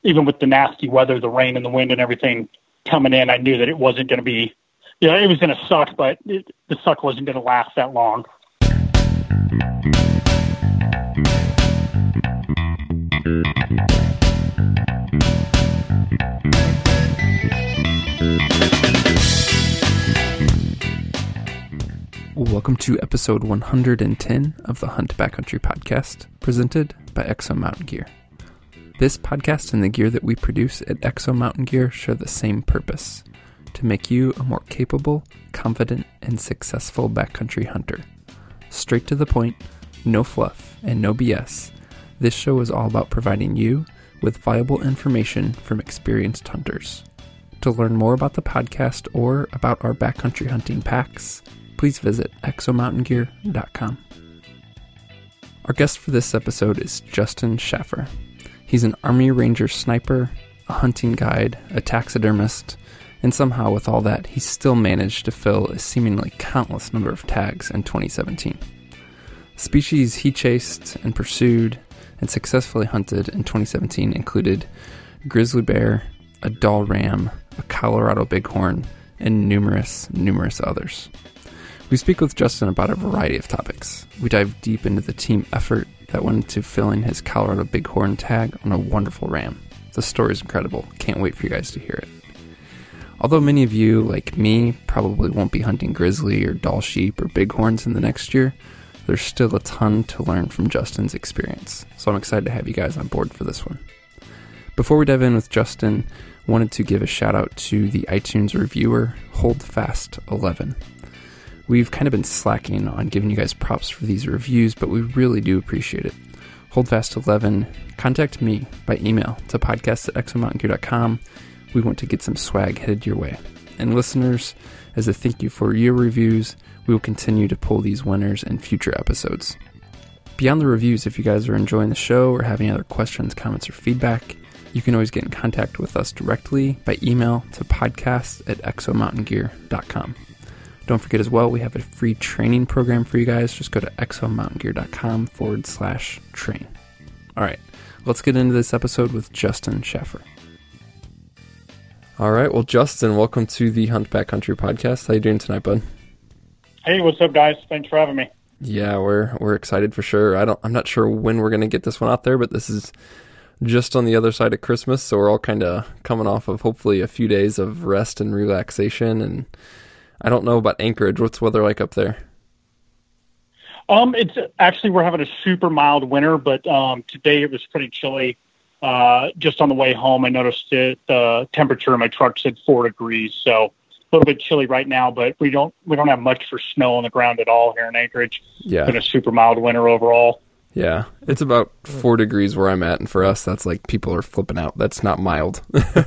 even with the nasty weather, the rain and the wind and everything coming in, I knew that it wasn't going to be, it was going to suck, but the suck wasn't going to last that long. Welcome to episode 110 of the Hunt Backcountry Podcast, presented by Exo Mountain Gear. This podcast and the gear that we produce at Exo Mountain Gear share the same purpose: to make you a more capable, confident, and successful backcountry hunter. Straight to the point, no fluff, and no BS. This show is all about providing you with valuable information from experienced hunters. To learn more about the podcast or about our backcountry hunting packs, please visit exomountaingear.com. Our guest for this episode is Justin Schaffer. He's an Army Ranger sniper, a hunting guide, a taxidermist, and somehow with all that, he still managed to fill a seemingly countless number of tags in 2017. Species he chased and pursued and successfully hunted in 2017 included grizzly bear, a Dall ram, a Colorado bighorn, and numerous others. We speak with Justin about a variety of topics. We dive deep into the team effort that went into filling his Colorado bighorn tag on a wonderful ram. The story is incredible. Can't wait for you guys to hear it. Although many of you, like me, probably won't be hunting grizzly or Dall sheep or bighorns in the next year, there's still a ton to learn from Justin's experience. So I'm excited to have you guys on board for this one. Before we dive in with Justin, I wanted to give a shout out to the iTunes reviewer, Holdfast11. We've kind of been slacking on giving you guys props for these reviews, but we really do appreciate it. Holdfast11, contact me by email to podcast@exomountaingear.com. We want to get some swag headed your way. And listeners, as a thank you for your reviews, we will continue to pull these winners in future episodes. Beyond the reviews, if you guys are enjoying the show or have any other questions, comments, or feedback, you can always get in contact with us directly by email to podcast@exomountaingear.com. Don't forget as well, we have a free training program for you guys. Just go to exomountaingear.com/train. All right, let's get into this episode with Justin Schaffer. All right, well, Justin, welcome to the Hunt Backcountry Podcast. How you doing tonight, bud? Hey, what's up, guys? Thanks for having me. Yeah, we're excited for sure. I'm not sure when we're going to get this one out there, but this is just on the other side of Christmas, so we're all kind of coming off of hopefully a few days of rest and relaxation. And I don't know about Anchorage. What's the weather like up there? It's actually, we're having a super mild winter, but today it was pretty chilly. Just on the way home, I noticed that the temperature in my truck said 4 degrees, so a little bit chilly right now. But we don't have much for snow on the ground at all here in Anchorage. Yeah, it's been a super mild winter overall. Yeah, it's about 4 degrees where I'm at, and for us, that's like people are flipping out. That's not mild.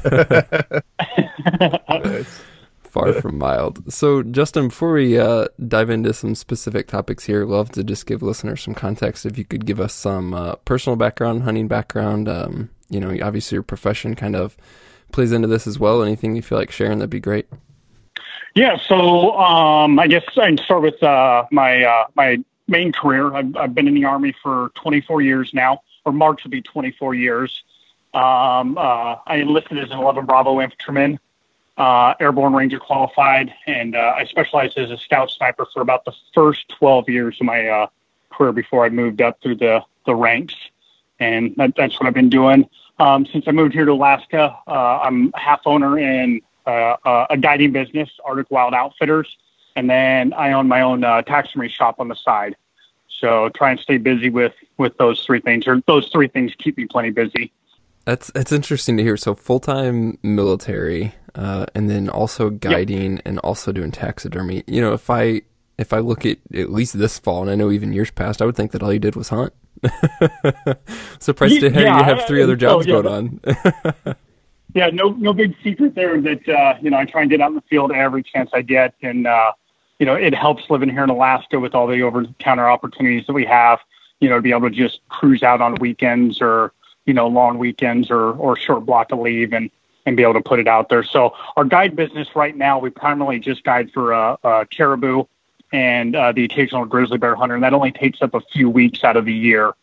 Far from mild. So, Justin, before we dive into some specific topics here, I'd love to just give listeners some context. If you could give us some personal background, hunting background, obviously your profession kind of plays into this as well. Anything you feel like sharing, that'd be great. Yeah, so I guess I can start with my main career. I've been in the Army for 24 years now, or March will be 24 years. I enlisted as an 11 Bravo infantryman. Airborne Ranger qualified, and I specialized as a scout sniper for about the first 12 years of my career before I moved up through the ranks, and that's what I've been doing. Since I moved here to Alaska, I'm a half owner in a guiding business, Arctic Wild Outfitters, and then I own my own taxidermy shop on the side. So try and stay busy with those three things, or those three things keep me plenty busy. That's interesting to hear. So full-time military, and then also guiding, and also doing taxidermy. You know, if I look at least this fall, and I know even years past, I would think that all you did was hunt. Surprised to hear you have three other jobs going on. Yeah, no big secret there that, I try and get out in the field every chance I get. And, it helps living here in Alaska with all the over-the-counter opportunities that we have, to be able to just cruise out on weekends or, long weekends or short block of leave and be able to put it out there. So our guide business right now, we primarily just guide for caribou and the occasional grizzly bear hunter, and that only takes up a few weeks out of the year.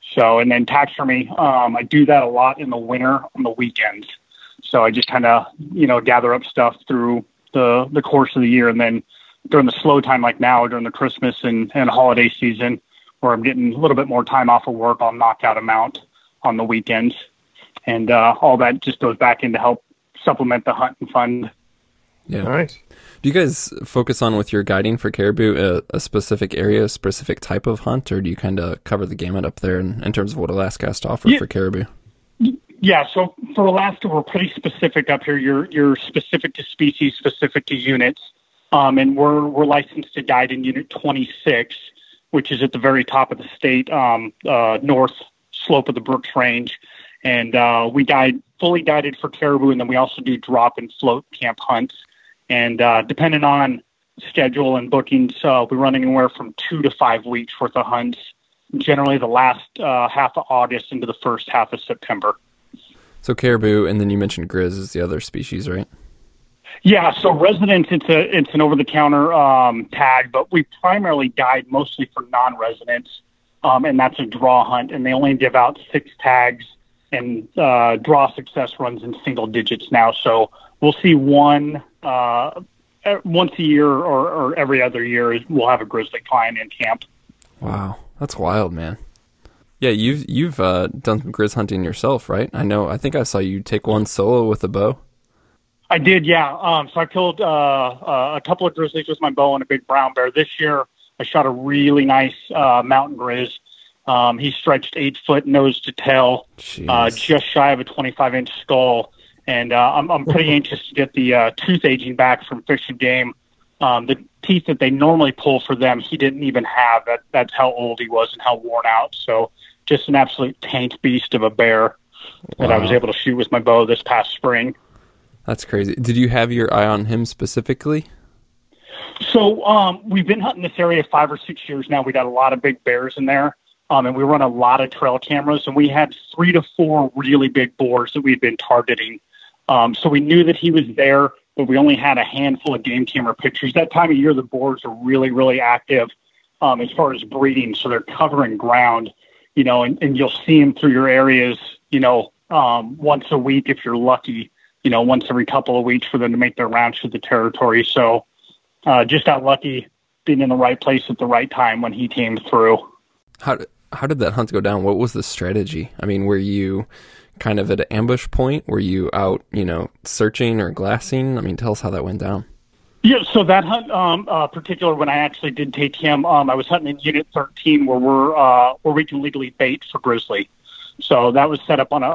So, and then taxidermy, I do that a lot in the winter on the weekends. So I just kind of, gather up stuff through the course of the year. And then during the slow time, like now, during the Christmas and holiday season, where I'm getting a little bit more time off of work, I'll knock out a mount on the weekends. And all that just goes back in to help supplement the hunting fund. Yeah. Nice. Do you guys focus on, with your guiding for caribou, a specific area, a specific type of hunt, or do you kind of cover the gamut up there in terms of what Alaska has to offer for caribou? Yeah, so for Alaska, we're pretty specific up here. You're specific to species, specific to units, and we're licensed to guide in Unit 26, which is at the very top of the state, north slope of the Brooks Range, and we fully guided for caribou, and then we also do drop and float camp hunts. And depending on schedule and bookings, we run anywhere from 2 to 5 weeks worth of hunts, generally the last half of August into the first half of September. So caribou, and then you mentioned grizz is the other species, right? Yeah, so residents, it's an over-the-counter tag, but we primarily guide mostly for non-residents, and that's a draw hunt, and they only give out 6 tags, and draw success runs in single digits now. So we'll see one once a year or every other year. We'll have a grizzly client in camp. Wow, that's wild, man. Yeah, you've done some grizz hunting yourself, right? I think I saw you take one solo with a bow. I did, yeah. So I killed a couple of grizzlies with my bow and a big brown bear. This year, I shot a really nice mountain grizz. He stretched 8 foot nose to tail, just shy of a 25-inch skull. And I'm pretty anxious to get the tooth aging back from Fish and Game. The teeth that they normally pull for them, he didn't even have. That's how old he was and how worn out. So just an absolute tank beast of a bear that I was able to shoot with my bow this past spring. That's crazy. Did you have your eye on him specifically? So we've been hunting this area 5 or 6 years now. We got a lot of big bears in there, and we run a lot of trail cameras, and we had 3 to 4 really big boars that we'd been targeting. So we knew that he was there, but we only had a handful of game camera pictures. That time of year, the boars are really, really active as far as breeding, so they're covering ground, and you'll see them through your areas, once a week if you're lucky, once every couple of weeks for them to make their rounds through the territory. So just got lucky being in the right place at the right time when he came through. How did that hunt go down? What was the strategy? I mean, were you kind of at an ambush point? Were you out, searching or glassing? I mean, tell us how that went down. Yeah, so that hunt, particular when I actually did take him, I was hunting in Unit 13 where we can legally bait for grizzly. So that was set up on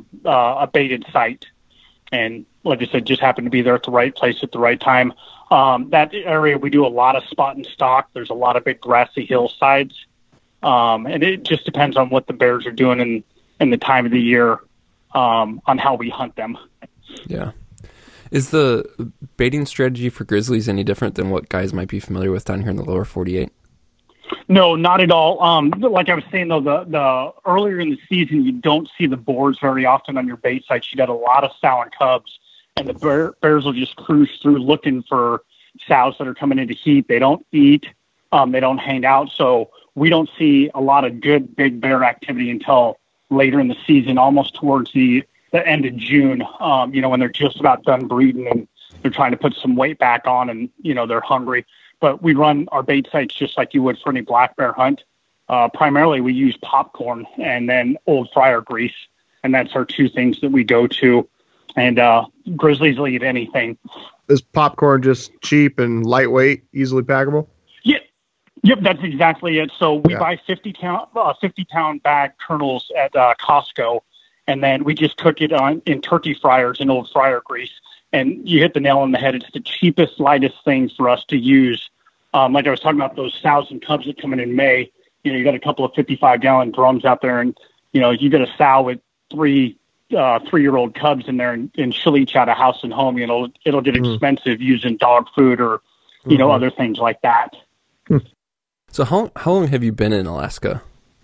a baited site, and like I said, just happened to be there at the right place at the right time. That area we do a lot of spot and stalk. There's a lot of big grassy hillsides, and it just depends on what the bears are doing and the time of the year on how we hunt them. Yeah. Is the baiting strategy for grizzlies any different than what guys might be familiar with down here in the lower 48? No, not at all. Like I was saying, though, the earlier in the season, you don't see the boars very often on your bait sites. You got a lot of sow and cubs, and the bears will just cruise through looking for sows that are coming into heat. They don't eat. They don't hang out. So we don't see a lot of good big bear activity until later in the season, almost towards the end of June, when they're just about done breeding and they're trying to put some weight back on and, they're hungry. But we run our bait sites just like you would for any black bear hunt. Primarily, we use popcorn and then old fryer grease, and that's our 2 things that we go to. And grizzlies will eat anything. Is popcorn just cheap and lightweight, easily packable? Yep, that's exactly it. So we buy 50-pound bag kernels at Costco, and then we just cook it in turkey fryers and old fryer grease. And you hit the nail on the head. It's the cheapest, lightest thing for us to use. Like I was talking about those sows and cubs that come in May. You got a couple of 55-gallon drums out there, and you got a sow with 3 3-year-old cubs in there, and she'll each out of house and home. It'll get expensive using dog food or other things like that. So how long have you been in Alaska?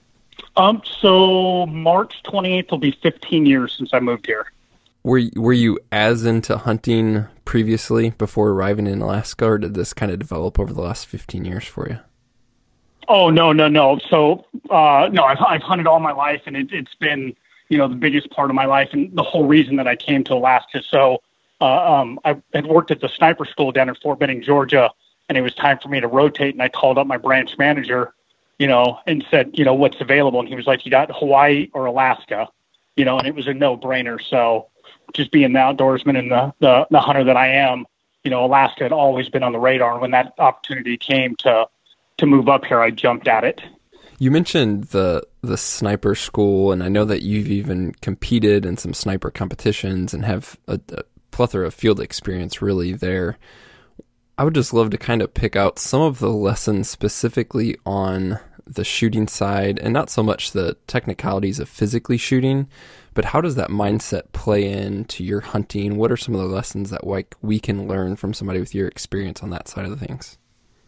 So March 28th will be 15 years since I moved here. Were you as into hunting previously before arriving in Alaska, or did this kind of develop over the last 15 years for you? Oh, no, no, no. So, no, I've hunted all my life, and it's been, the biggest part of my life and the whole reason that I came to Alaska. So, I had worked at the sniper school down in Fort Benning, Georgia, and it was time for me to rotate. And I called up my branch manager, and said, what's available. And he was like, you got Hawaii or Alaska, and it was a no-brainer. So just being the outdoorsman and the hunter that I am, Alaska had always been on the radar. And when that opportunity came to move up here, I jumped at it. You mentioned the sniper school, and I know that you've even competed in some sniper competitions and have a plethora of field experience really there. I would just love to kind of pick out some of the lessons specifically on the shooting side, and not so much the technicalities of physically shooting, but how does that mindset play into your hunting? What are some of the lessons that we can learn from somebody with your experience on that side of the things?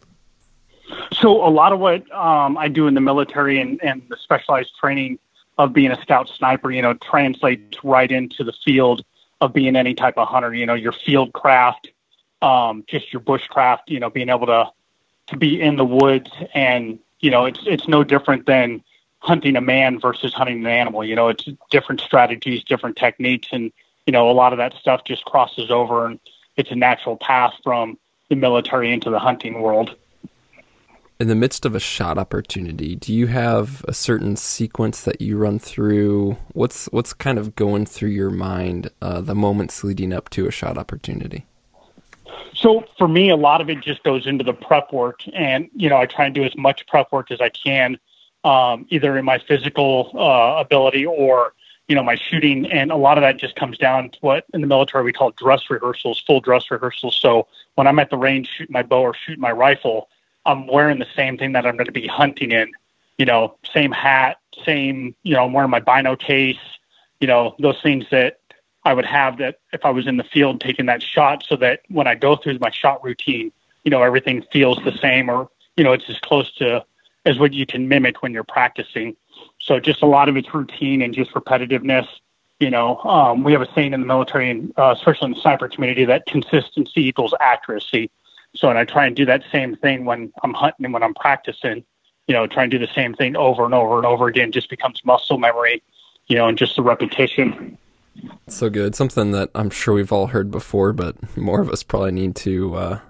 So a lot of what I do in the military and the specialized training of being a scout sniper, translates right into the field of being any type of hunter. Your field craft, just your bushcraft, being able to be in the woods, and it's no different than hunting a man versus hunting an animal. It's different strategies, different techniques, and a lot of that stuff just crosses over, and it's a natural path from the military into the hunting world. In the midst of a shot opportunity, do you have a certain sequence that you run through? What's kind of going through your mind the moments leading up to a shot opportunity? So for me, a lot of it just goes into the prep work, and I try and do as much prep work as I can, either in my physical ability or my shooting, and a lot of that just comes down to what in the military we call dress rehearsals, full dress rehearsals. So when I'm at the range shooting my bow or shooting my rifle, I'm wearing the same thing that I'm going to be hunting in, same hat, same, I'm wearing my bino case, those things that I would have that if I was in the field taking that shot, so that when I go through my shot routine, everything feels the same, or, it's as close to as what you can mimic when you're practicing. So just a lot of it's routine and just repetitiveness. We have a saying in the military, and especially in the sniper community, that consistency equals accuracy. So, and I try and do that same thing when I'm hunting and when I'm practicing, try and do the same thing over and over and over again, just becomes muscle memory, and just the repetition. So good. Something that I'm sure we've all heard before, but more of us probably need to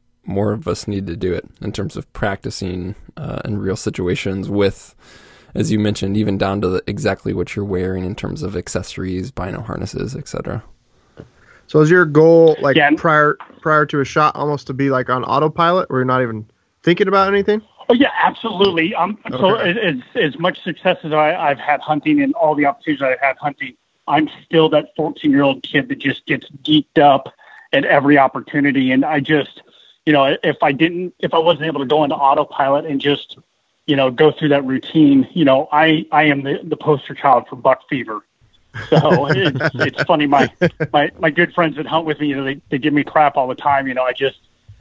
do it in terms of practicing in real situations with, as you mentioned, even down to exactly what you're wearing in terms of accessories, bino harnesses, etc. So is your goal prior to a shot almost to be like on autopilot where you're not even thinking about anything? Oh yeah, absolutely. Okay. So as much success as I've had hunting and all the opportunities I've had hunting, I'm still that 14-year-old kid that just gets geeked up at every opportunity. And I just, if I wasn't able to go into autopilot and just, go through that routine, I am the poster child for buck fever. So it's funny. My good friends that hunt with me, they give me crap all the time. I just,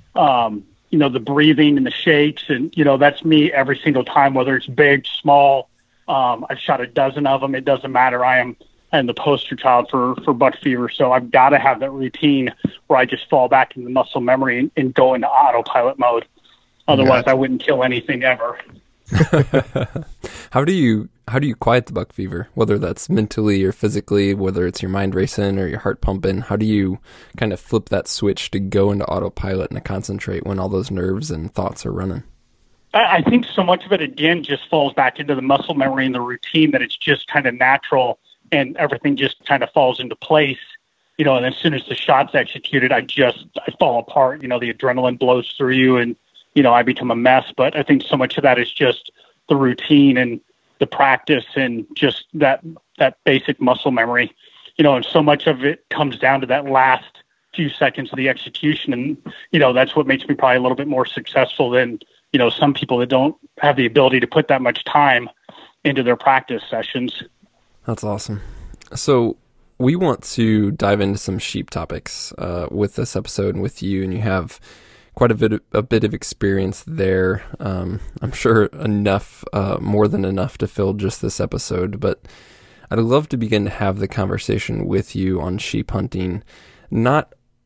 the breathing and the shakes, and that's me every single time, whether it's big, small. I've shot a dozen of them. It doesn't matter. I am the poster child for buck fever. So I've got to have that routine where I just fall back into muscle memory and go into autopilot mode. Otherwise, I wouldn't kill anything ever. How do you quiet the buck fever, whether that's mentally or physically, whether it's your mind racing or your heart pumping? How do you kind of flip that switch to go into autopilot and to concentrate when all those nerves and thoughts are running? I think so much of it, again, just falls back into the muscle memory and the routine, that it's just kind of natural and everything just kind of falls into place. And as soon as the shot's executed, I fall apart. The adrenaline blows through you, and I become a mess. But I think so much of that is just the routine and the practice and just that basic muscle memory, and so much of it comes down to that last few seconds of the execution. And, that's what makes me probably a little bit more successful than, some people that don't have the ability to put that much time into their practice sessions. That's awesome. So we want to dive into some sheep topics with this episode and with you, and you have quite a bit of experience there. I'm sure enough, more than enough to fill just this episode, but I'd love to begin to have the conversation with you on sheep hunting, not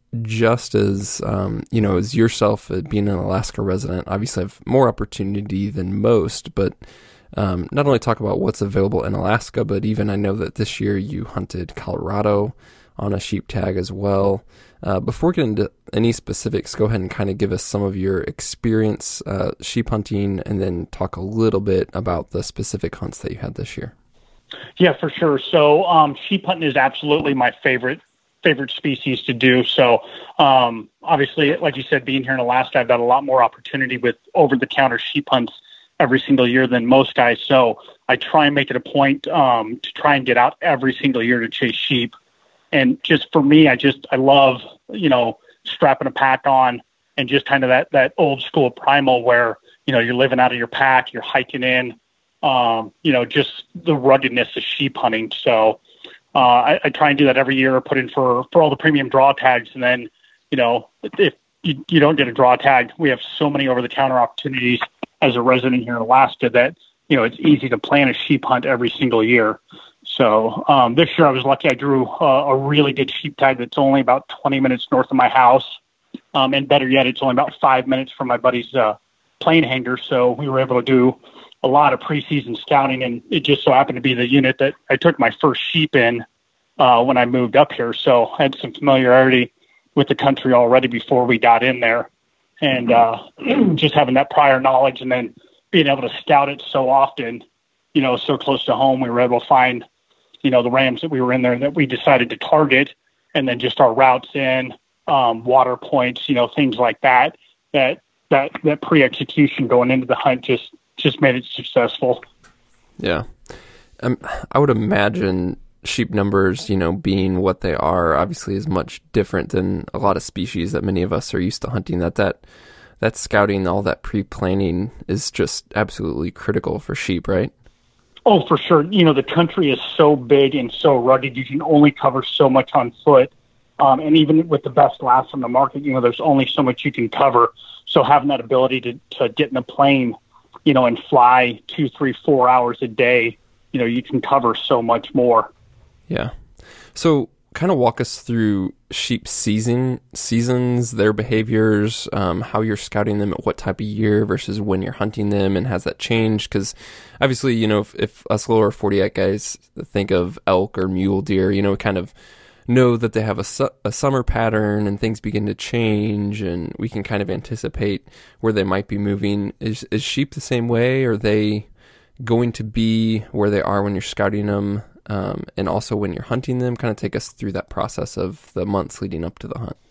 just as, as yourself being an Alaska resident, obviously have more opportunity than most, but not only talk about what's available in Alaska, but even I know that this year you hunted Colorado on a sheep tag as well. Before getting into any specifics, go ahead and kind of give us some of your experience sheep hunting, and then talk a little bit about the specific hunts that you had this year. Yeah, for sure. So sheep hunting is absolutely my favorite species to do. So obviously, like you said, being here in Alaska, I've got a lot more opportunity with over-the-counter sheep hunts every single year than most guys. So I try and make it a point to try and get out every single year to chase sheep. And just for me, I love, strapping a pack on and just kind of that old school primal where, you're living out of your pack, you're hiking in, just the ruggedness of sheep hunting. So I try and do that every year, put in for all the premium draw tags. And then, if you don't get a draw tag, we have so many over-the-counter opportunities as a resident here in Alaska that, it's easy to plan a sheep hunt every single year. So this year I was lucky. I drew a really good sheep tag that's only about 20 minutes north of my house. And better yet, it's only about 5 minutes from my buddy's plane hangar. So we were able to do a lot of preseason scouting, and it just so happened to be the unit that I took my first sheep in when I moved up here. So I had some familiarity with the country already before we got in there. And just having that prior knowledge and then being able to scout it so often, so close to home, we were able to find, the rams that we were in there that we decided to target, and then just our routes in, water points, things like that pre-execution going into the hunt just made it successful. Yeah. I would imagine sheep numbers, being what they are, obviously is much different than a lot of species that many of us are used to hunting, that scouting, all that pre-planning is just absolutely critical for sheep, right? Oh, for sure. The country is so big and so rugged, you can only cover so much on foot. And even with the best glass on the market, there's only so much you can cover. So having that ability to get in a plane, and fly 2, 3, 4 hours a day, you can cover so much more. Yeah. So kind of walk us through sheep seasons, their behaviors, how you're scouting them at what type of year versus when you're hunting them, and has that changed? Because obviously, if us lower 48 guys think of elk or mule deer, we kind of know that they have a summer pattern and things begin to change, and we can kind of anticipate where they might be moving. Is sheep the same way? Are they going to be where they are when you're scouting them, and also when you're hunting them? Kind of take us through that process of the months leading up to the hunt.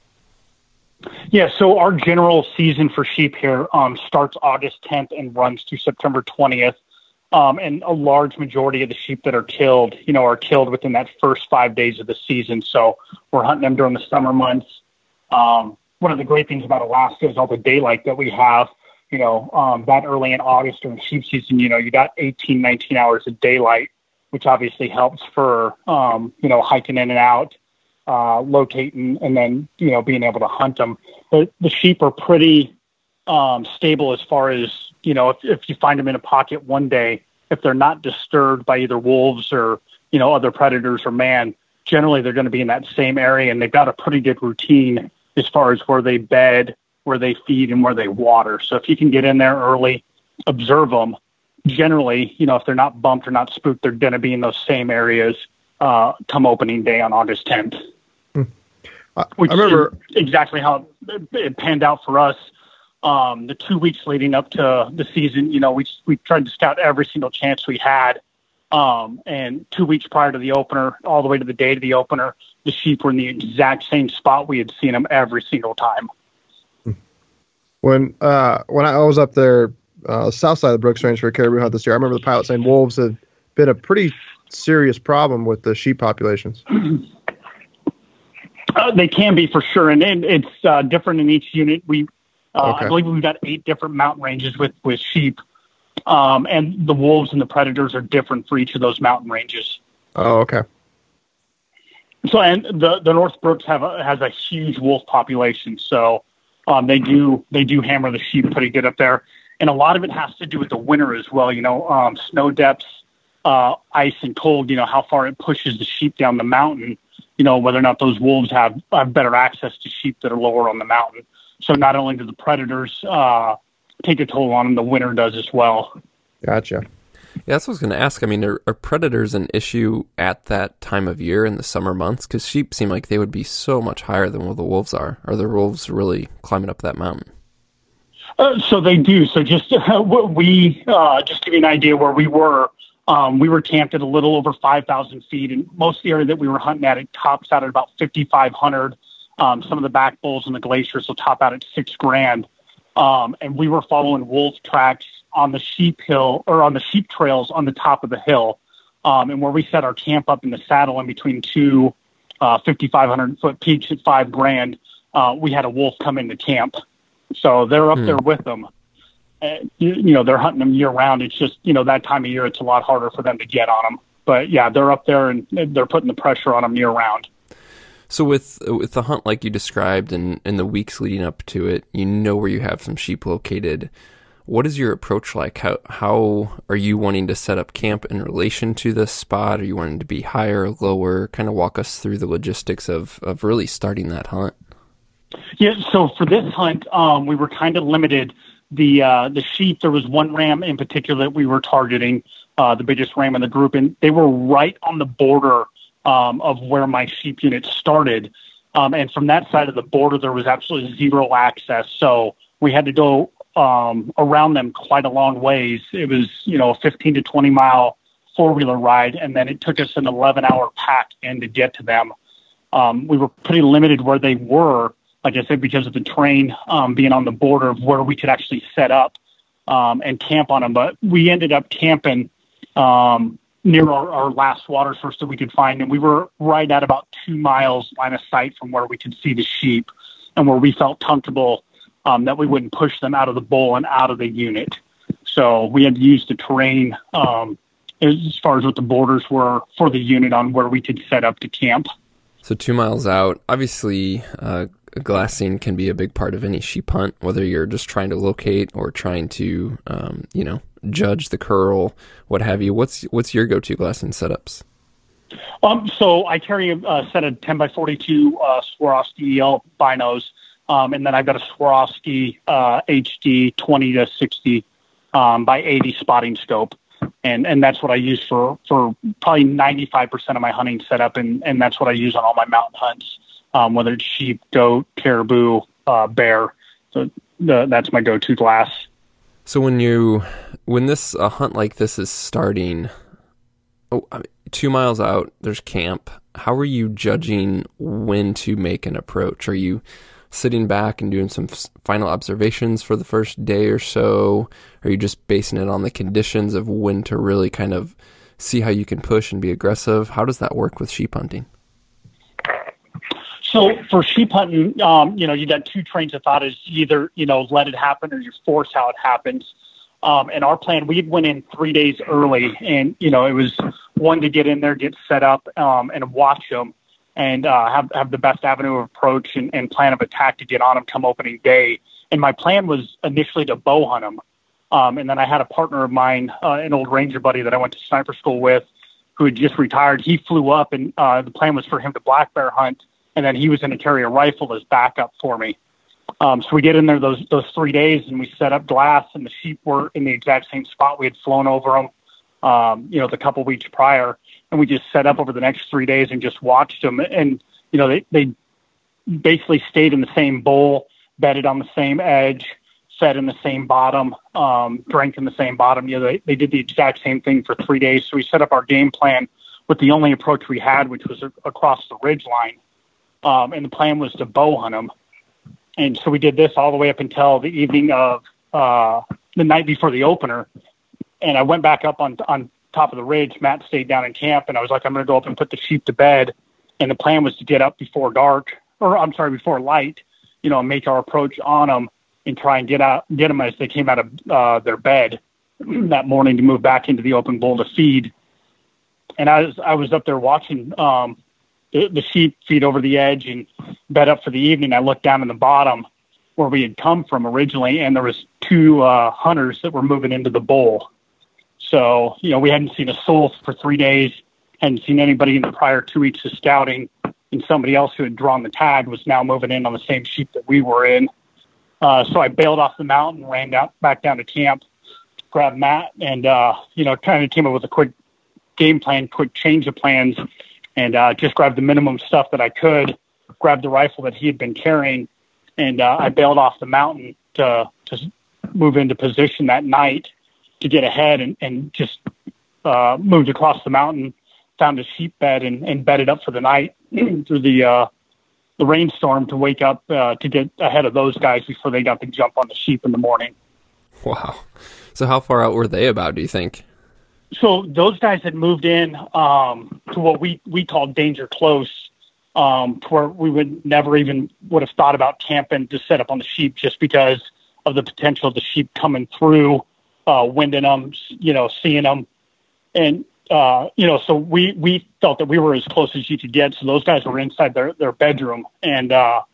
Yeah, so our general season for sheep here starts August 10th and runs through September 20th. And a large majority of the sheep that are killed within that first 5 days of the season. So we're hunting them during the summer months. One of the great things about Alaska is all the daylight that we have. That early in August during sheep season, you got 18, 19 hours of daylight, which obviously helps for, hiking in and out, locating, and then, being able to hunt them. But the sheep are pretty stable as far as, if you find them in a pocket one day, if they're not disturbed by either wolves or, other predators or man, generally they're going to be in that same area, and they've got a pretty good routine as far as where they bed, where they feed, and where they water. So if you can get in there early, observe them, generally, if they're not bumped or not spooked, they're going to be in those same areas come opening day on August 10th. I remember exactly how it panned out for us. The 2 weeks leading up to the season, we tried to scout every single chance we had. And 2 weeks prior to the opener, all the way to the day of the opener, the sheep were in the exact same spot we had seen them every single time. When I was up there, south side of the Brooks Range for a caribou hunt this year, I remember the pilot saying wolves had been a pretty serious problem with the sheep populations. They can be, for sure, and it's different in each unit. Okay. I believe we've got 8 different mountain ranges with sheep, and the wolves and the predators are different for each of those mountain ranges. Oh, okay. So, and the North Brooks has a huge wolf population, so they do hammer the sheep pretty good up there, and a lot of it has to do with the winter as well. Snow depths, ice and cold. How far it pushes the sheep down the mountain. whether or not those wolves have better access to sheep that are lower on the mountain. So not only do the predators take a toll on them, the winter does as well. Gotcha. Yeah, that's what I was going to ask. I mean, are predators an issue at that time of year in the summer months? Because sheep seem like they would be so much higher than what the wolves are. Are the wolves really climbing up that mountain? So they do. So just just to give you an idea where we were camped at a little over 5,000 feet, and most of the area that we were hunting at, it tops out at about 5,500. Some of the back bowls and the glaciers will top out at $6,000. And we were following wolf tracks on the sheep hill or on the sheep trails on the top of the hill. And where we set our camp up in the saddle in between two 5,500 foot peaks at $5,000, we had a wolf come into camp. So they're up there with them. They're hunting them year round. It's just, that time of year, it's a lot harder for them to get on them. But yeah, they're up there and they're putting the pressure on them year round. So with the hunt like you described and in the weeks leading up to it, where you have some sheep located. What is your approach like? How are you wanting to set up camp in relation to this spot? Are you wanting to be higher, lower? Kind of walk us through the logistics of really starting that hunt. Yeah, so for this hunt, we were kind of limited. The sheep, there was one ram in particular that we were targeting, the biggest ram in the group, and they were right on the border of where my sheep unit started. And from that side of the border, there was absolutely zero access. So we had to go around them quite a long ways. It was, a 15 to 20 mile four-wheeler ride, and then it took us an 11-hour pack in to get to them. We were pretty limited where they were, like I said, because of the terrain being on the border of where we could actually set up and camp on them. But we ended up camping near our last water source that we could find, and we were right at about 2 miles line of sight from where we could see the sheep and where we felt comfortable that we wouldn't push them out of the bowl and out of the unit. So we had to use the terrain as far as what the borders were for the unit on where we could set up to camp. So 2 miles out, obviously glassing can be a big part of any sheep hunt, whether you're just trying to locate or trying to, judge the curl, what have you. What's your go-to glassing setups? So I carry a set of 10 by 42 Swarovski EL binos, and then I've got a Swarovski HD 20 to 60 by 80 spotting scope. And that's what I use for probably 95% of my hunting setup, and that's what I use on all my mountain hunts, whether it's sheep, goat, caribou, bear. So that's my go-to glass. So when this a hunt like this is starting, 2 miles out, there's camp. How are you judging when to make an approach? Are you sitting back and doing some final observations for the first day or so? Are you just basing it on the conditions of when to really kind of see how you can push and be aggressive? How does that work with sheep hunting? So for sheep hunting, you got two trains of thought: is either, let it happen or you force how it happens. And our plan, we went in 3 days early, and, it was one to get in there, get set up, and watch them and have the best avenue of approach and plan of attack to get on them come opening day. And my plan was initially to bow hunt them. And then I had a partner of mine, an old ranger buddy that I went to sniper school with, who had just retired. He flew up, and the plan was for him to black bear hunt, and then he was going to carry a rifle as backup for me. So we get in there those 3 days, and we set up glass, and the sheep were in the exact same spot we had flown over them, the couple weeks prior. And we just set up over the next 3 days and just watched them. And, they basically stayed in the same bowl, bedded on the same edge, fed in the same bottom, drank in the same bottom. They did the exact same thing for 3 days. So we set up our game plan with the only approach we had, which was across the ridge line. And the plan was to bow hunt them. And so we did this all the way up until the evening of the night before the opener. And I went back up on top of the ridge. Matt stayed down in camp, and I was like, I'm going to go up and put the sheep to bed. And the plan was to get up before light, and make our approach on them and try and get them as they came out of their bed that morning to move back into the open bowl to feed. And I was up there watching the sheep feed over the edge and bed up for the evening. I looked down in the bottom where we had come from originally, and there was two hunters that were moving into the bowl. So, we hadn't seen a soul for 3 days, hadn't seen anybody in the prior 2 weeks of scouting. and somebody else who had drawn the tag was now moving in on the same sheep that we were in. So I bailed off the mountain, ran back down to camp, grabbed Matt, and, kind of came up with a quick game plan, quick change of plans, and just grabbed the minimum stuff that I could, grabbed the rifle that he had been carrying, and I bailed off the mountain to move into position that night to get ahead and just moved across the mountain, found a sheep bed and bedded up for the night through the rainstorm to wake up to get ahead of those guys before they got to jump on the sheep in the morning. Wow. So how far out were they about, do you think? So those guys had moved in to what we called danger close, to where we would never even would have thought about camping to set up on the sheep just because of the potential of the sheep coming through, winding them, seeing them. And, so we felt that we were as close as you could get. So those guys were inside their bedroom. And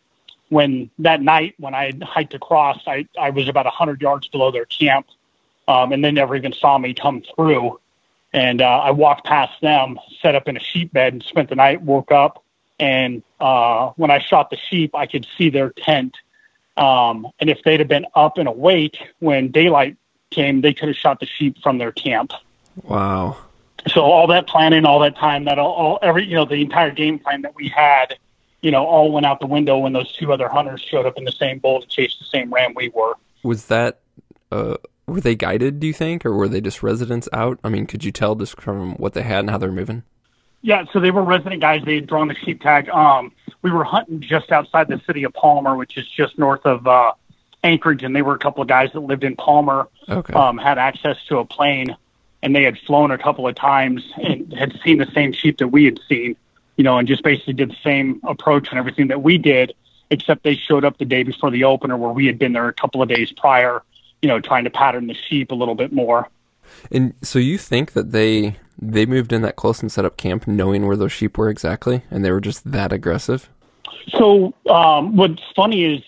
when that night, when I hiked across, I was about 100 yards below their camp, and they never even saw me come through. And I walked past them, set up in a sheep bed, and spent the night, woke up. And when I shot the sheep, I could see their tent. And if they'd have been up and awake when daylight came, they could have shot the sheep from their camp. Wow. So all that planning, all that time, the entire game plan that we had, all went out the window when those two other hunters showed up in the same bull to chase the same ram we were. Was that, were they guided, do you think, or were they just residents out? I mean, could you tell just from what they had and how they're moving? Yeah, so they were resident guys. They had drawn the sheep tag. We were hunting just outside the city of Palmer, which is just north of Anchorage, and they were a couple of guys that lived in Palmer, okay. Had access to a plane, and they had flown a couple of times and had seen the same sheep that we had seen, and just basically did the same approach and everything that we did, except they showed up the day before the opener where we had been there a couple of days prior, trying to pattern the sheep a little bit more. And so you think that they moved in that close and set up camp knowing where those sheep were exactly, and they were just that aggressive? So what's funny is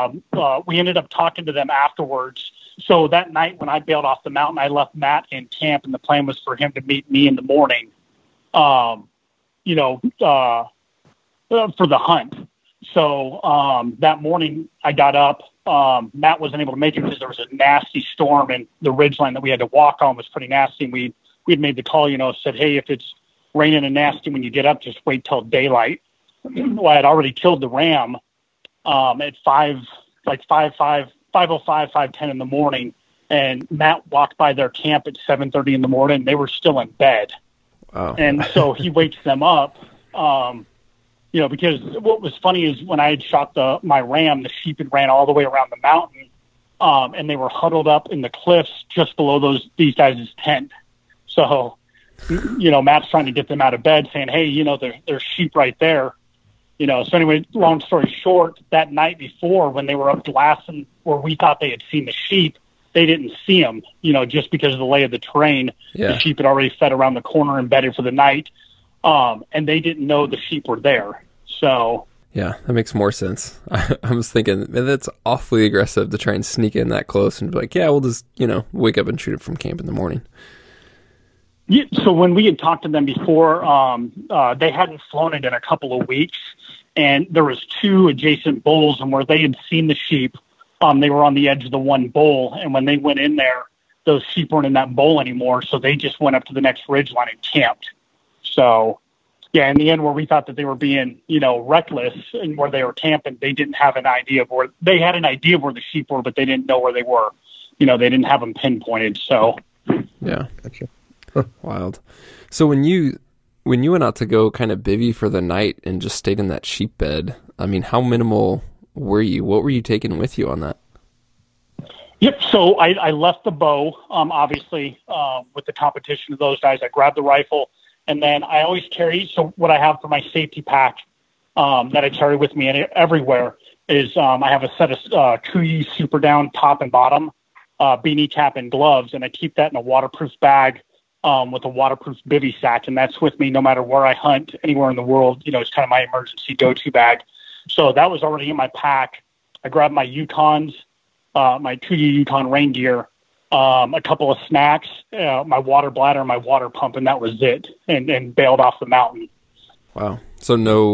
we ended up talking to them afterwards. So that night when I bailed off the mountain, I left Matt in camp, and the plan was for him to meet me in the morning, for the hunt. So that morning I got up. Matt wasn't able to make it because there was a nasty storm, and the ridgeline that we had to walk on was pretty nasty. And we had made the call, said, hey, if it's raining and nasty when you get up, just wait till daylight. Well, I had already killed the ram at 5:05, 5:10 in the morning, and Matt walked by their camp at 7:30 in the morning. They were still in bed. Wow. And so he wakes them up, because what was funny is when I had shot my ram, the sheep had ran all the way around the mountain, and they were huddled up in the cliffs just below these guys' tent. So, Matt's trying to get them out of bed, saying, hey, there's sheep right there. So anyway, long story short, that night before when they were up glassing where we thought they had seen the sheep, they didn't see them, just because of the lay of the terrain. Yeah. The sheep had already fed around the corner and bedded for the night. And they didn't know the sheep were there. So yeah, that makes more sense. I was thinking, man, that's awfully aggressive to try and sneak in that close and be like, yeah, we'll just, wake up and shoot it from camp in the morning. Yeah, so when we had talked to them before, they hadn't flown it in a couple of weeks, and there was two adjacent bulls, and where they had seen the sheep, they were on the edge of the one bull, and when they went in there, those sheep weren't in that bull anymore, so they just went up to the next ridgeline and camped. So, yeah, in the end, where we thought that they were being, reckless and where they were camping, they didn't have an idea of where they had an idea of where the sheep were, but they didn't know where they were. They didn't have them pinpointed. So, yeah, gotcha. Wild. So when you went out to go kind of bivvy for the night and just stayed in that sheep bed, I mean, how minimal were you? What were you taking with you on that? Yep. So I left the bow, obviously, with the competition of those guys. I grabbed the rifle, and then I always carry. So what I have for my safety pack that I carry with me everywhere is I have a set of Kuyi Super Down top and bottom, beanie cap and gloves, and I keep that in a waterproof bag. With a waterproof bivy sack, and that's with me no matter where I hunt, anywhere in the world. It's kind of my emergency go-to bag. So that was already in my pack. I grabbed my Yukons, my Kuyi Yukon rain gear, a couple of snacks, my water bladder, my water pump, and that was it, and bailed off the mountain. Wow. So no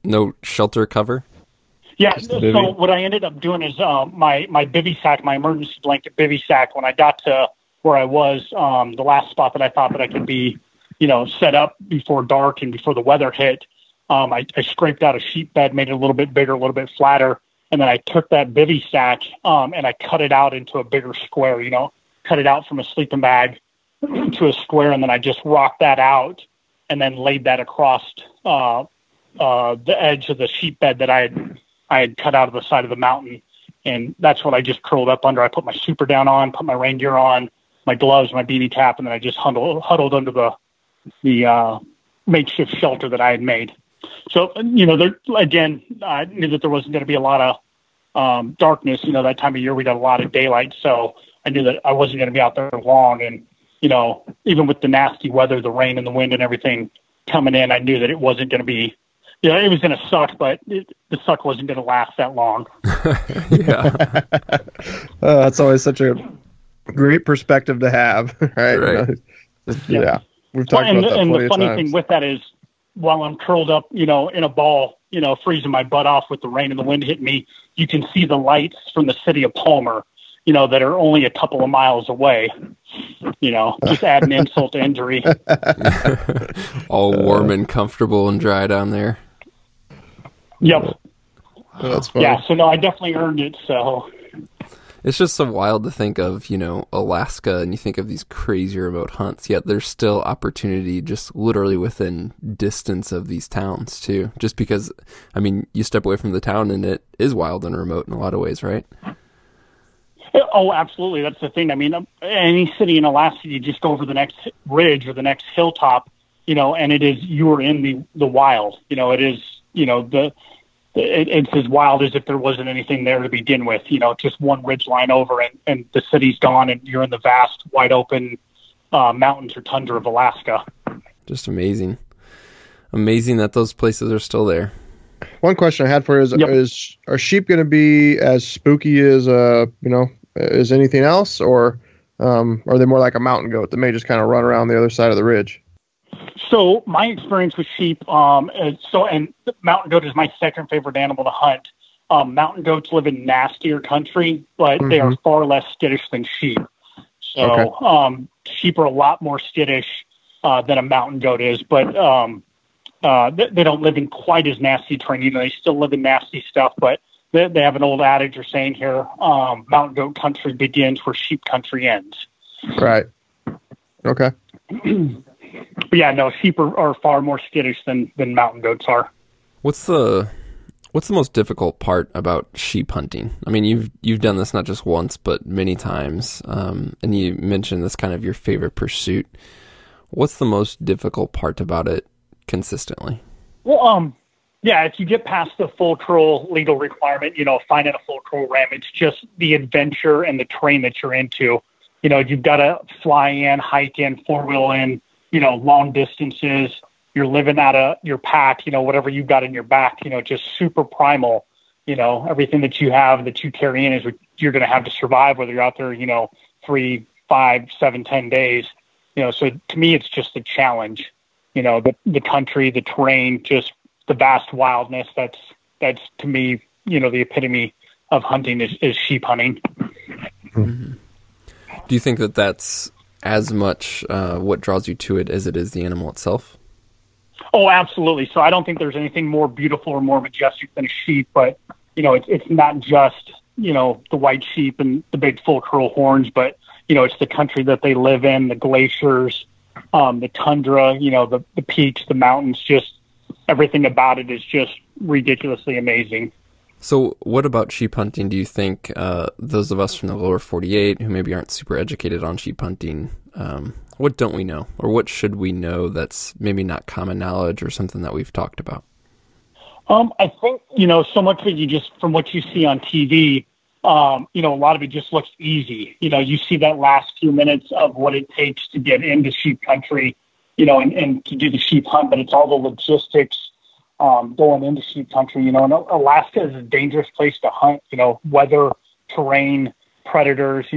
No shelter cover? Yeah, so what I ended up doing is my bivy sack, my emergency blanket bivy sack, when I got to where I was, the last spot that I thought that I could be, set up before dark and before the weather hit, I scraped out a sheep bed, made it a little bit bigger, a little bit flatter, and then I took that bivy sack and I cut it out into a bigger square, cut it out from a sleeping bag to a square, and then I just rocked that out and then laid that across the edge of the sheep bed that I had cut out of the side of the mountain, and that's what I just curled up under. I put my super down on, put my rain gear on, my gloves, my beanie cap, and then I just huddled under the makeshift shelter that I had made. So, there, again, I knew that there wasn't going to be a lot of darkness. That time of year we got a lot of daylight, so I knew that I wasn't going to be out there long. And, even with the nasty weather, the rain and the wind and everything coming in, I knew that it wasn't going to be, it was going to suck, but the suck wasn't going to last that long. Yeah. That's always such a great perspective to have, right? Yeah. We've talked about that plenty of times. And the funny thing with that is, while I'm curled up, in a ball, freezing my butt off with the rain and the wind hitting me, you can see the lights from the city of Palmer, that are only a couple of miles away. Just add an insult to injury. All warm and comfortable and dry down there. Yep. Wow. That's funny. Yeah, so no, I definitely earned it, so... It's just so wild to think of, Alaska, and you think of these crazy remote hunts, yet there's still opportunity just literally within distance of these towns, too. Just because, you step away from the town and it is wild and remote in a lot of ways, right? Oh, absolutely. That's the thing. Any city in Alaska, you just go over the next ridge or the next hilltop, and you're in the wild. It is, it's as wild as if there wasn't anything there to begin with, just one ridge line over and the city's gone and you're in the vast, wide open mountains or tundra of Alaska. Just amazing. Amazing that those places are still there. One question I had for you is are sheep going to be as spooky as, as anything else, or are they more like a mountain goat that may just kind of run around the other side of the ridge? So my experience with sheep, and mountain goat is my second favorite animal to hunt. Mountain goats live in nastier country, but they are far less skittish than sheep. So sheep are a lot more skittish than a mountain goat is, but they don't live in quite as nasty terrain. They still live in nasty stuff, but they have an old adage or saying here, mountain goat country begins where sheep country ends. Right. Okay. But yeah, no, sheep are far more skittish than mountain goats are. What's the most difficult part about sheep hunting? You've done this not just once, but many times, and you mentioned this kind of your favorite pursuit. What's the most difficult part about it consistently? Well, yeah, if you get past the full curl legal requirement, finding a full curl ram, it's just the adventure and the terrain that you're into. You've got to fly in, hike in, four-wheel in, long distances. You're living out of your pack, whatever you've got in your back, just super primal. Everything that you have that you carry in is what you're going to have to survive, whether you're out there, 3, 5, 7, 10 days. So to me, it's just a challenge. The country, the terrain, just the vast wildness. That's to me, the epitome of hunting is sheep hunting. Mm-hmm. Do you think that that's as much what draws you to it as it is the animal itself? Oh, absolutely. So I don't think there's anything more beautiful or more majestic than a sheep, but, it's not just, the white sheep and the big full curl horns, but, it's the country that they live in, the glaciers, the tundra, the peaks, the mountains, just everything about it is just ridiculously amazing. So what about sheep hunting do you think those of us from the lower 48 who maybe aren't super educated on sheep hunting, what don't we know? Or what should we know that's maybe not common knowledge or something that we've talked about? I think, so much of it from what you see on TV, a lot of it just looks easy. You see that last few minutes of what it takes to get into sheep country, and to do the sheep hunt, but it's all the logistics going into sheep country, and Alaska is a dangerous place to hunt, weather, terrain, predators,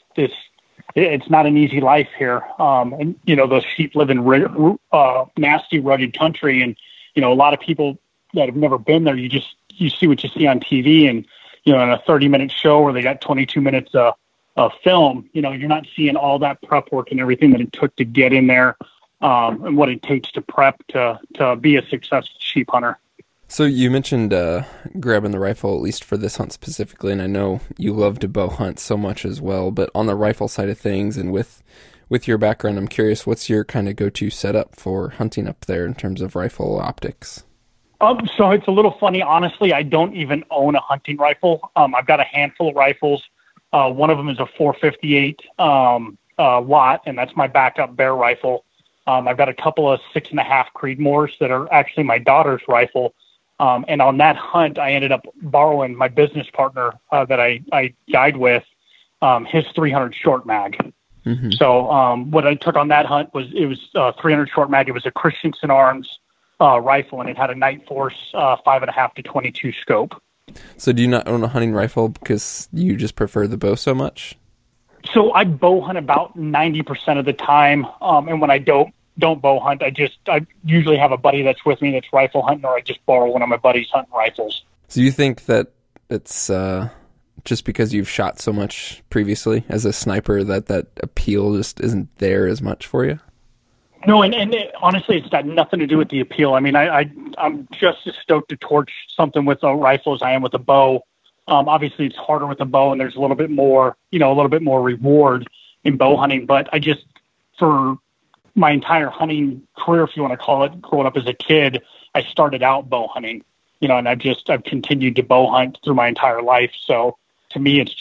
it's not an easy life here. And those sheep live in nasty, rugged country. And, a lot of people have never been there, you see what you see on TV, and in a 30-minute show where they got 22 minutes of film, you're not seeing all that prep work and everything that it took to get in there, and what it takes to prep to be a successful sheep hunter. So you mentioned grabbing the rifle, at least for this hunt specifically, and I know you love to bow hunt so much as well, but on the rifle side of things and with your background, I'm curious, what's your kind of go-to setup for hunting up there in terms of rifle optics? So it's a little funny. Honestly, I don't even own a hunting rifle. I've got a handful of rifles. One of them is a 458 Watt, and that's my backup bear rifle. I've got a couple of 6.5 Creedmoors that are actually my daughter's rifle. And on that hunt, I ended up borrowing my business partner that I guide with, his 300 short mag. Mm-hmm. So what I took on that hunt was 300 short mag. It was a Christensen Arms rifle, and it had a Night Force 5.5 to 22 scope. So do you not own a hunting rifle because you just prefer the bow so much? So I bow hunt about 90% of the time, and when I don't bow hunt, I usually have a buddy that's with me that's rifle hunting, or I just borrow one of my buddies hunting rifles. So you think that it's just because you've shot so much previously as a sniper that appeal just isn't there as much for you? No, and honestly, it's got nothing to do with the appeal. I mean, I'm just as stoked to torch something with a rifle as I am with a bow. Obviously, it's harder with a bow, and there's a little bit more reward in bow hunting. But for my entire hunting career, if you want to call it, growing up as a kid, I started out bow hunting, and I've continued to bow hunt through my entire life. So to me, it's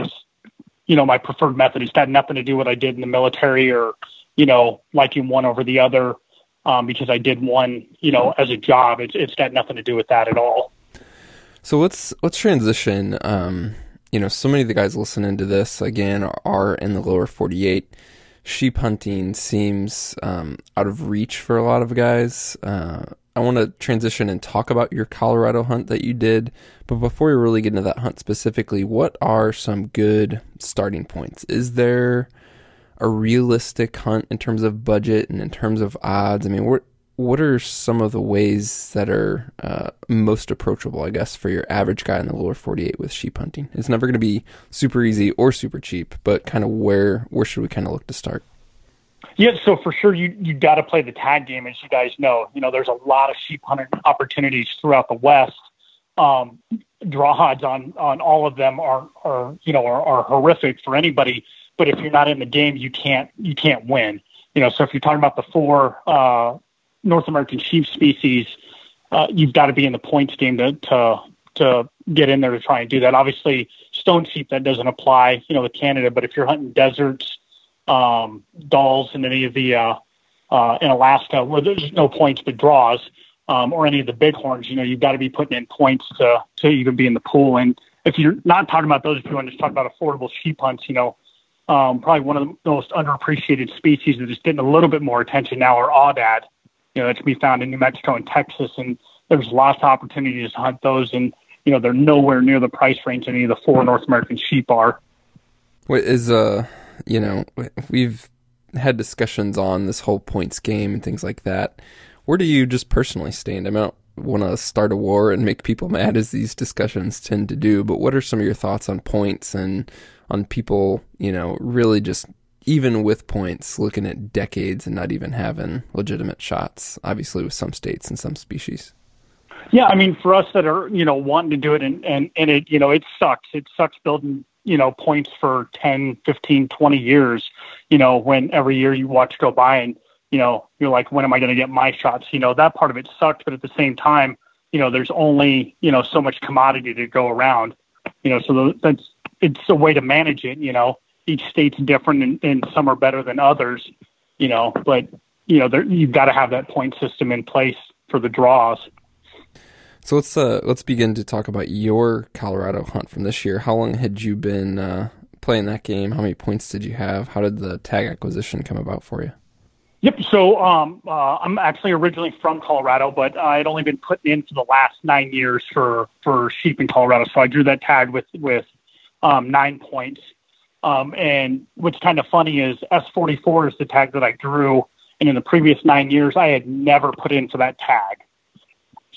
my preferred method. It's got nothing to do with what I did in the military or, liking one over the other, because I did one, as a job. It's got nothing to do with that at all. So let's transition. So many of the guys listening to this, again, are in the lower 48. Sheep hunting seems out of reach for a lot of guys. I want to transition and talk about your Colorado hunt that you did. But before we really get into that hunt specifically, what are some good starting points? Is there a realistic hunt in terms of budget and in terms of odds? I mean, what are some of the ways that are most approachable, I guess, for your average guy in the lower 48 with sheep hunting? It's never going to be super easy or super cheap, but kind of where should we kind of look to start? Yeah, so for sure, you got to play the tag game, as you guys know. There's a lot of sheep hunting opportunities throughout the West. Draw odds on all of them are horrific for anybody. But if you're not in the game, you can't win. So if you're talking about the 4 North American sheep species, you've got to be in the points game to get in there to try and do that. Obviously, stone sheep, that doesn't apply, with Canada. But if you're hunting deserts, Dulls and any of the in Alaska where there's no points but draws, or any of the bighorns, you've got to be putting in points to even be in the pool. And if you're not talking about those, if you want to just talk about affordable sheep hunts, probably one of the most underappreciated species that is getting a little bit more attention now are aoudad. That can be found in New Mexico and Texas, and there's lots of opportunities to hunt those, and they're nowhere near the price range any of the 4 North American sheep are. What is we've had discussions on this whole points game and things like that. Where do you just personally stand? I don't want to start a war and make people mad, as these discussions tend to do, but what are some of your thoughts on points and on people, really just, even with points, looking at decades and not even having legitimate shots, obviously with some states and some species? Yeah, I mean, for us that are, wanting to do it and it, it sucks. It sucks building, points for 10, 15, 20 years, when every year you watch go by and, you're like, when am I going to get my shots? That part of it sucked, but at the same time, there's only, so much commodity to go around, so it's a way to manage it, each state's different and some are better than others, but, you've got to have that point system in place for the draws. So let's begin to talk about your Colorado hunt from this year. How long had you been playing that game? How many points did you have? How did the tag acquisition come about for you? Yep. So I'm actually originally from Colorado, but I had only been putting in for the last 9 years for sheep in Colorado. So I drew that tag with 9 points. And what's kind of funny is S44 is the tag that I drew. And in the previous 9 years, I had never put in for that tag.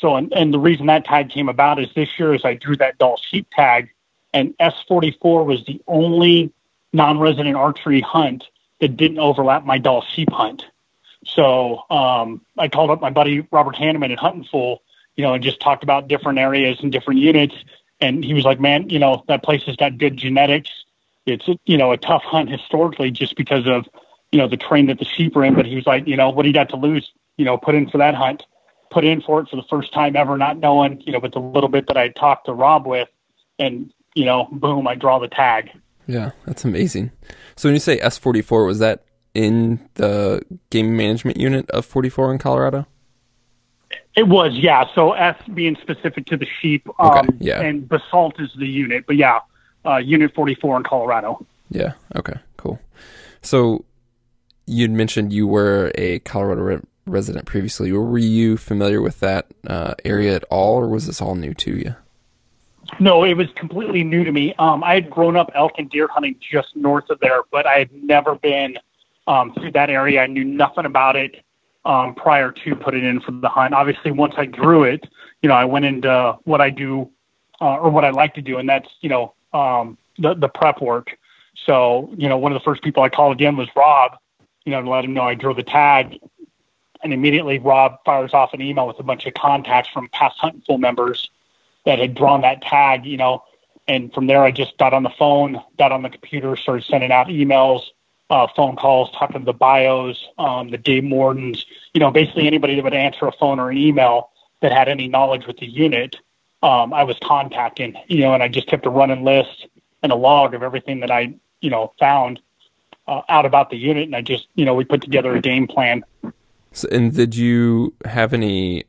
So, and the reason that tag came about is this year as I drew that Dall sheep tag, and S44 was the only non-resident archery hunt that didn't overlap my Dall sheep hunt. So I called up my buddy Robert Hanneman at Huntin' Fool, and just talked about different areas and different units. And he was like, man, that place has got good genetics. It's, a tough hunt historically just because of, the terrain that the sheep are in. But he was like, what do you got to lose? Put in for that hunt. Put in for it for the first time ever, not knowing, but the little bit that I talked to Rob with, and, boom, I draw the tag. Yeah, that's amazing. So when you say S44, was that in the game management unit of 44 in Colorado? It was, yeah. So S being specific to the sheep, and Basalt is the unit. But yeah, Unit 44 in Colorado. Yeah, okay, cool. So you'd mentioned you were a Colorado resident previously. Were you familiar with that area at all, or was this all new to you? No, it was completely new to me. I had grown up elk and deer hunting just north of there, but I had never been through that area. I knew nothing about it prior to putting in for the hunt. Obviously, once I drew it, I went into what I do or what I like to do, and that's, the prep work. So, one of the first people I called again was Rob, to let him know I drew the tag. And immediately Rob fires off an email with a bunch of contacts from past Huntin' Fool members that had drawn that tag, and from there I just got on the phone, got on the computer, started sending out emails, phone calls, talking to the bios, the Dave Mordens, basically anybody that would answer a phone or an email that had any knowledge with the unit, I was contacting, and I just kept a running list and a log of everything that I, found out about the unit. And I just, we put together a game plan. So, and did you have any,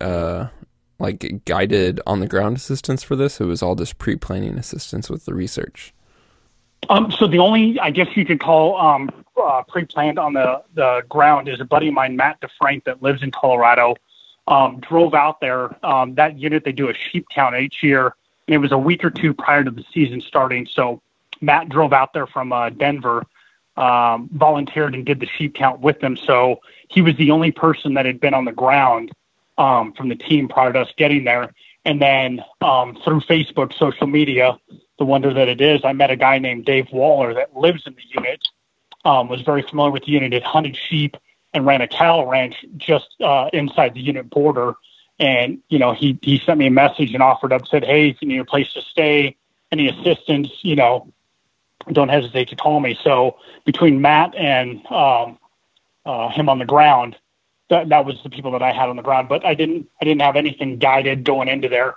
guided on the ground assistance for this? It was all just pre-planning assistance with the research. So the only, I guess you could call, pre-planned on the ground is a buddy of mine, Matt DeFrank, that lives in Colorado, drove out there. That unit, they do a sheep count each year, and it was a week or two prior to the season starting. So Matt drove out there from Denver, volunteered and did the sheep count with them. So he was the only person that had been on the ground from the team prior to us getting there. And then through Facebook, social media, the wonder that it is, I met a guy named Dave Waller that lives in the unit, was very familiar with the unit, had hunted sheep and ran a cattle ranch just inside the unit border. And, he sent me a message and offered up, said, hey, if you need a place to stay, any assistance, don't hesitate to call me. So between Matt and him on the ground, that was the people that I had on the ground, but I didn't have anything guided going into there,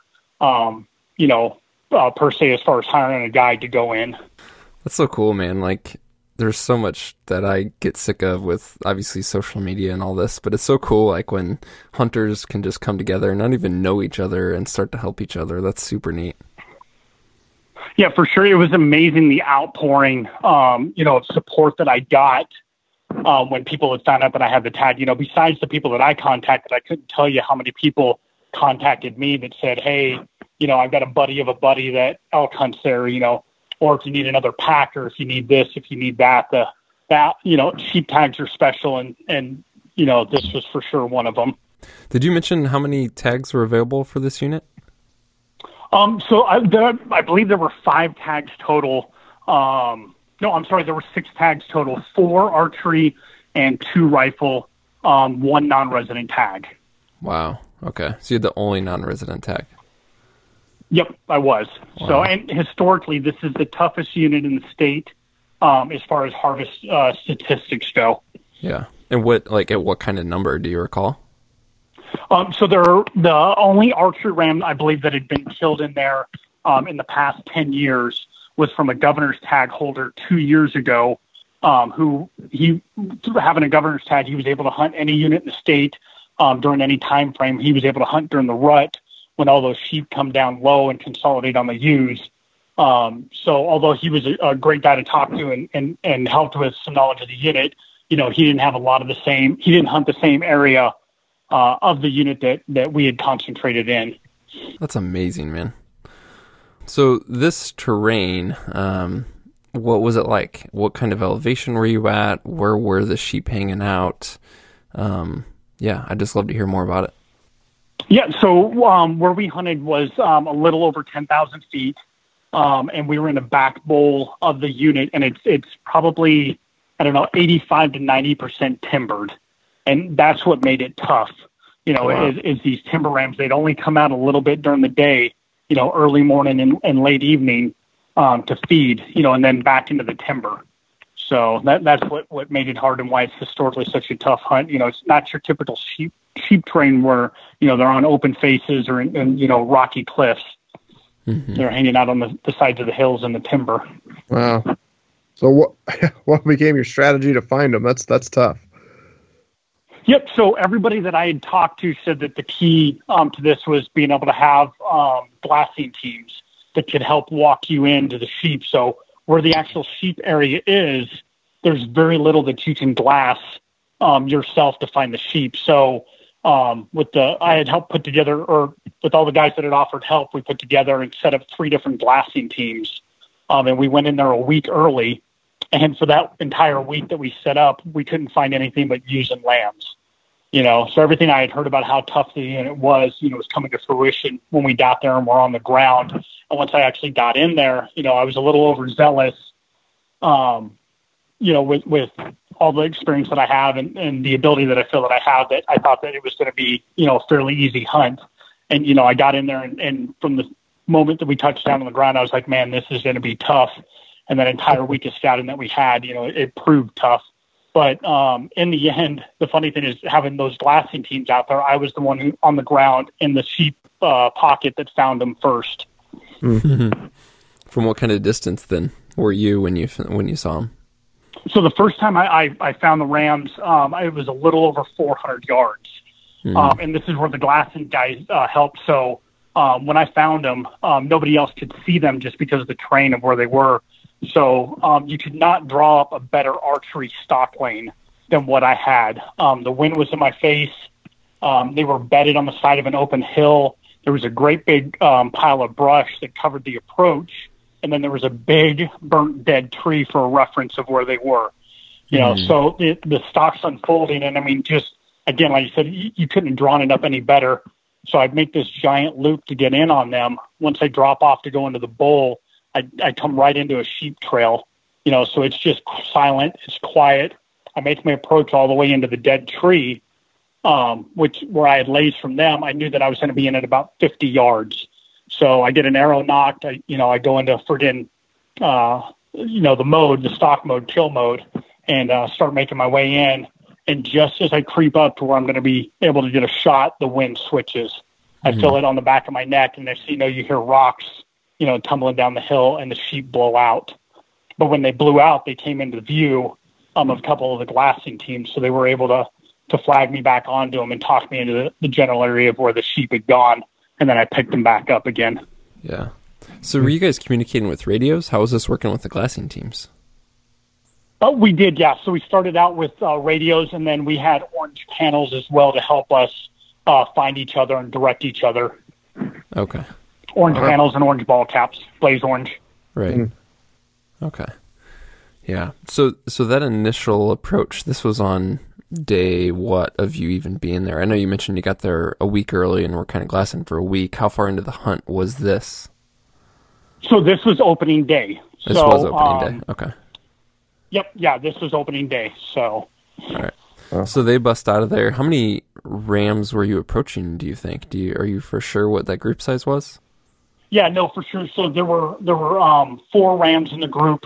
per se, as far as hiring a guide to go in. That's so cool, man. Like, there's so much that I get sick of with obviously social media and all this, but it's so cool. Like when hunters can just come together and not even know each other and start to help each other. That's super neat. Yeah, for sure. It was amazing, the outpouring, of support that I got when people had found out that I had the tag. Besides the people that I contacted, I couldn't tell you how many people contacted me that said, hey, I've got a buddy of a buddy that elk hunts there, or if you need another pack, or if you need this, if you need that, sheep tags are special. And this was for sure one of them. Did you mention how many tags were available for this unit? So I believe there were 5 tags total. No, I'm sorry. There were 6 tags total, 4 archery and 2 rifle, 1 non-resident tag. Wow. Okay. So you're the only non-resident tag. Yep, I was. Wow. So, and historically, this is the toughest unit in the state as far as harvest statistics go. Yeah. And at what kind of number do you recall? So the only archery ram I believe that had been killed in there in the past 10 years was from a governor's tag holder 2 years ago, who having a governor's tag, he was able to hunt any unit in the state during any time frame. He was able to hunt during the rut when all those sheep come down low and consolidate on the ewes. So although he was a great guy to talk to and helped with some knowledge of the unit, he didn't have a lot of he didn't hunt the same area of the unit that we had concentrated in. That's amazing, man. So this terrain, what was it like? What kind of elevation were you at? Where were the sheep hanging out? I'd just love to hear more about it. Yeah, so where we hunted was a little over 10,000 feet, and we were in the back bowl of the unit, and it's probably, 85 to 90% timbered, and that's what made it tough. Wow. is these timber rams, they'd only come out a little bit during the day, early morning and late evening to feed, and then back into the timber. So that's what made it hard and why it's historically such a tough hunt. It's not your typical sheep train where, they're on open faces or in rocky cliffs. Mm-hmm. They're hanging out on the sides of the hills and the timber. Wow. So what became your strategy to find them? That's tough. Yep. So everybody that I had talked to said that the key to this was being able to have glassing teams that could help walk you into the sheep. So where the actual sheep area is, there's very little that you can glass yourself to find the sheep. So I had helped put together, or with all the guys that had offered help, we put together and set up 3 different glassing teams. And we went in there a week early. And for that entire week that we set up, we couldn't find anything but ewes and lambs. So everything I had heard about how tough the unit was, was coming to fruition when we got there and we're on the ground. And once I actually got in there, I was a little overzealous, with all the experience that I have and the ability that I feel that I have, that I thought that it was going to be, a fairly easy hunt. And, I got in there and from the moment that we touched down on the ground, I was like, man, this is going to be tough. And that entire week of scouting that we had, it proved tough. But in the end, the funny thing is having those glassing teams out there, I was the one who on the ground in the sheep pocket that found them first. Mm-hmm. From what kind of distance then were you when you saw them? So the first time I found the rams, it was a little over 400 yards. Mm-hmm. And this is where the glassing guys helped. So when I found them, nobody else could see them just because of the terrain of where they were. So you could not draw up a better archery stock lane than what I had. The wind was in my face. They were bedded on the side of an open hill. There was a great big pile of brush that covered the approach. And then there was a big burnt dead tree for a reference of where they were. So the stock's unfolding. And I mean, just again, like you said, you couldn't have drawn it up any better. So I'd make this giant loop to get in on them. Once I drop off to go into the bowl, I come right into a sheep trail, so it's just silent, it's quiet. I make my approach all the way into the dead tree, where I had lays from them. I knew that I was going to be in at about 50 yards. So I get an arrow knocked. I go into friggin', the mode, the stock mode, kill mode, and start making my way in. And just as I creep up to where I'm going to be able to get a shot, the wind switches. I feel it on the back of my neck, and next thing you hear rocks, tumbling down the hill, and the sheep blow out. But when they blew out, they came into view of a couple of the glassing teams, so they were able to flag me back onto them and talk me into the general area of where the sheep had gone, and then I picked them back up again. Yeah. So were you guys communicating with radios? How was this working with the glassing teams? Oh, we did, yeah. So we started out with radios, and then we had orange panels as well to help us find each other and direct each other. Okay. Orange panels and orange ball caps, blaze orange. Right. Mm-hmm. Okay. Yeah. So that initial approach, this was on day what of you even being there? I know you mentioned you got there a week early and were kind of glassing for a week. How far into the hunt was this? So this was opening day. This was opening day. Okay. Yep. Yeah, this was opening day. So. All right. So they bust out of there. How many rams were you approaching, do you think? Are you for sure what that group size was? Yeah, no, for sure. So there were 4 rams in the group,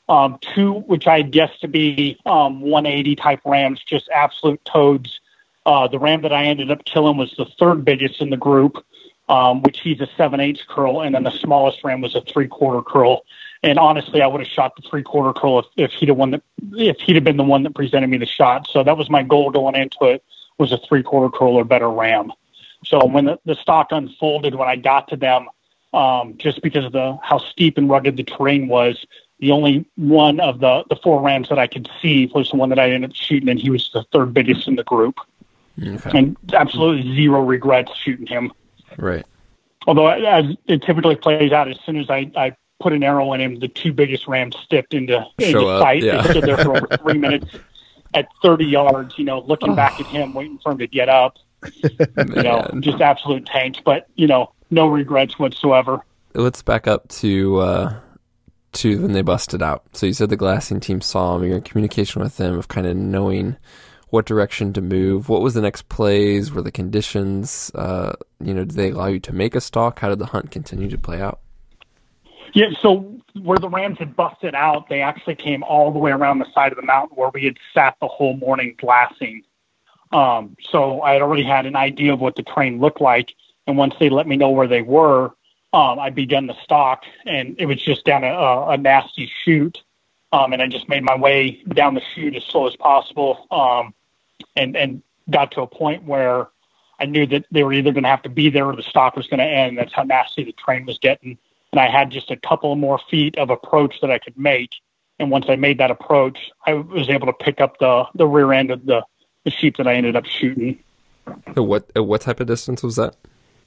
2 which I guessed to be 180 type rams, just absolute toads. The ram that I ended up killing was the 3rd biggest in the group, which he's a 7/8 curl, and then the smallest ram was a 3/4 curl. And honestly, I would have shot the 3/4 curl if he'd have been the one that presented me the shot. So that was my goal going into it, was a 3/4 curl or better ram. So when the stock unfolded, when I got to them, just because of how steep and rugged the terrain was, the only one of the 4 rams that I could see was the one that I ended up shooting, and he was the 3rd biggest in the group. Okay. And absolutely zero regrets shooting him. Right. Although, as it typically plays out, as soon as I put an arrow in him, the 2 biggest rams stepped into sight. Yeah. They stood there for over 3 minutes at 30 yards, looking back at him, waiting for him to get up. Just absolute tanks, but, no regrets whatsoever. Let's back up to when they busted out. So you said the glassing team saw them. You're in communication with them of kind of knowing what direction to move. What was the next plays? Were the conditions, did they allow you to make a stalk? How did the hunt continue to play out? Yeah, so where the rams had busted out, they actually came all the way around the side of the mountain where we had sat the whole morning glassing. So I had already had an idea of what the terrain looked like. And once they let me know where they were, I began the stalk, and it was just down a nasty chute. And I just made my way down the chute as slow as possible, and got to a point where I knew that they were either going to have to be there or the stalk was going to end. That's how nasty the terrain was getting. And I had just a couple more feet of approach that I could make. And once I made that approach, I was able to pick up the rear end of the sheep that I ended up shooting. What type of distance was that?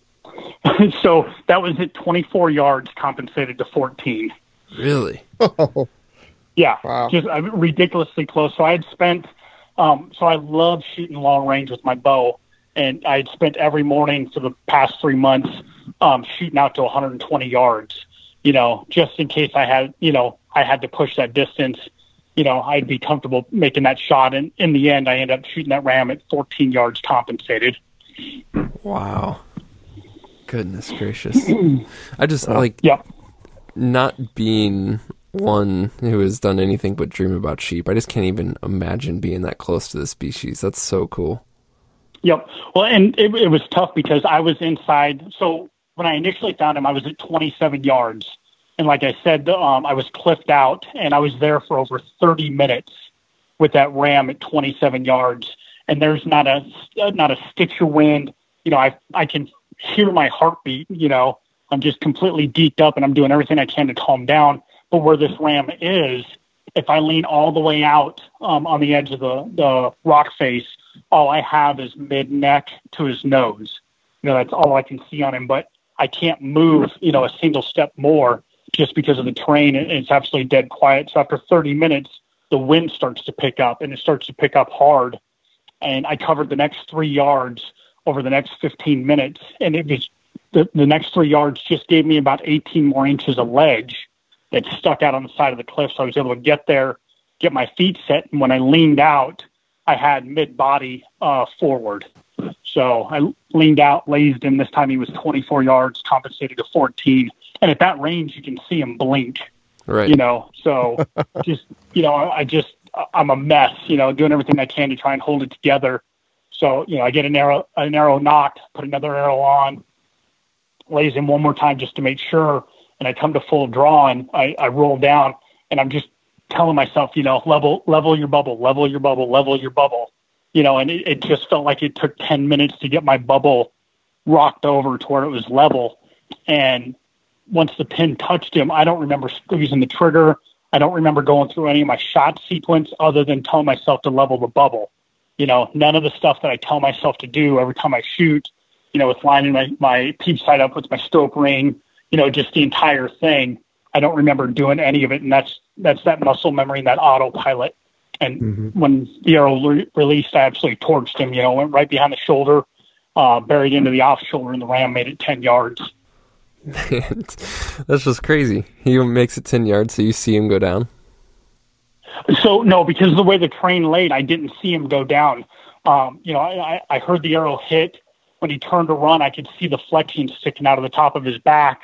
So that was at 24 yards, compensated to 14. Really? Yeah. Wow. Just ridiculously close. So I had spent, so I love shooting long range with my bow, and I had spent every morning for the past 3 months shooting out to 120 yards, just in case I had, I had to push that distance, I'd be comfortable making that shot. And in the end, I ended up shooting that ram at 14 yards compensated. Wow. Goodness gracious. I just not being one who has done anything but dream about sheep. I just can't even imagine being that close to the species. That's so cool. Yep. Well, and it was tough because I was inside. So when I initially found him, I was at 27 yards. And like I said, I was cliffed out, and I was there for over 30 minutes with that ram at 27 yards. And there's not a stitch of wind. I can hear my heartbeat. I'm just completely deeked up, and I'm doing everything I can to calm down. But where this ram is, if I lean all the way out on the edge of the rock face, all I have is mid-neck to his nose. That's all I can see on him. But I can't move, a single step more just because of the terrain. It's absolutely dead quiet. So after 30 minutes, the wind starts to pick up, and it starts to pick up hard. And I covered the next 3 yards over the next 15 minutes. And it was the next 3 yards just gave me about 18 more inches of ledge that stuck out on the side of the cliff. So I was able to get there, get my feet set. And when I leaned out, I had mid-body forward. So I leaned out, lazed him. This time he was 24 yards, compensated to 14. And at that range, you can see him blink. Right. So just, I'm a mess, doing everything I can to try and hold it together. So, I get an arrow knocked, put another arrow on, lays him one more time just to make sure. And I come to full draw, and I roll down, and I'm just telling myself, level your bubble, level your bubble, level your bubble, and it just felt like it took 10 minutes to get my bubble rocked over to where it was level. And once the pin touched him, I don't remember squeezing the trigger. I don't remember going through any of my shot sequence other than telling myself to level the bubble. None of the stuff that I tell myself to do every time I shoot, with lining my peep sight up with my stoke ring, just the entire thing. I don't remember doing any of it. And that's that muscle memory and that autopilot. And when the arrow released, I absolutely torched him, went right behind the shoulder, buried into the off shoulder, and the ram made it 10 yards. Man, that's just crazy. He makes it 10 yards, so you see him go down? So, no, because of the way the terrain laid, I didn't see him go down. I heard the arrow hit. When he turned to run, I could see the flexion sticking out of the top of his back.